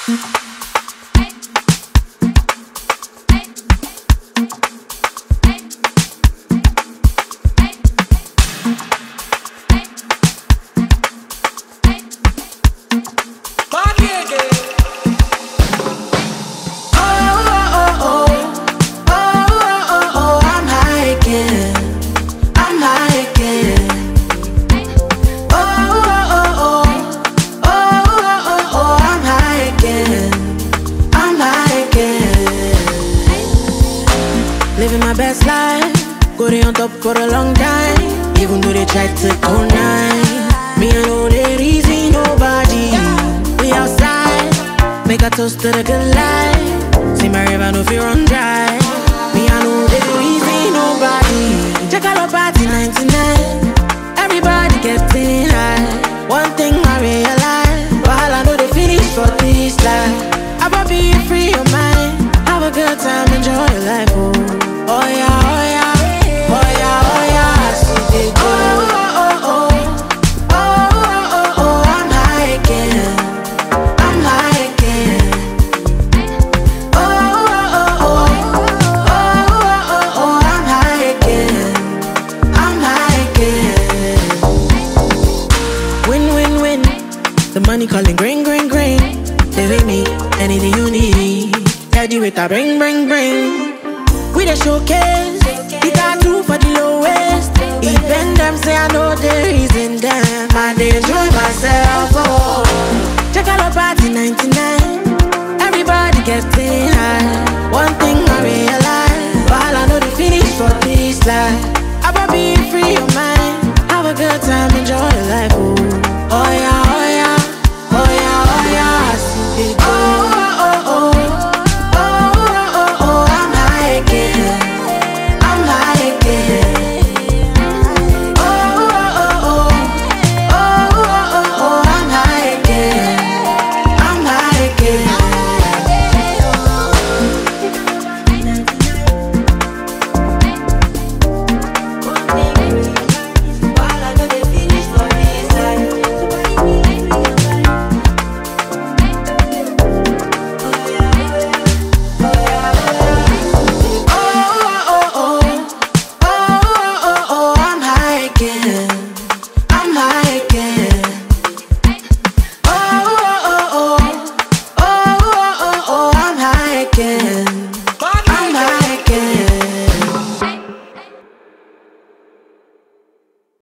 Living my best life, go on top for a long time. Even though they try to go nine, me I know they reason nobody. We outside, make a toast to the good life. See my river no fear run dry. Me I know they reason nobody. Check out our party 99. Everybody getting high. One thing I realize, while I know they finish for this life, I will be free your mind. Have a good time, enjoy your life. Oh yeah, oh yeah, oh yeah, oh yeah. I see they go. I'm high again. I'm high again. I'm high again. I'm high again. Win, win, win. The money calling green, green, green. They with me, anything you need. Tell you with a bring, bring, bring. We the showcase, the tattoo for the lowest. Even them say I know the reason them. I dey enjoy myself, oh. Check out our party 99. Everybody getting high. One thing I realize, while I know the finish for this life,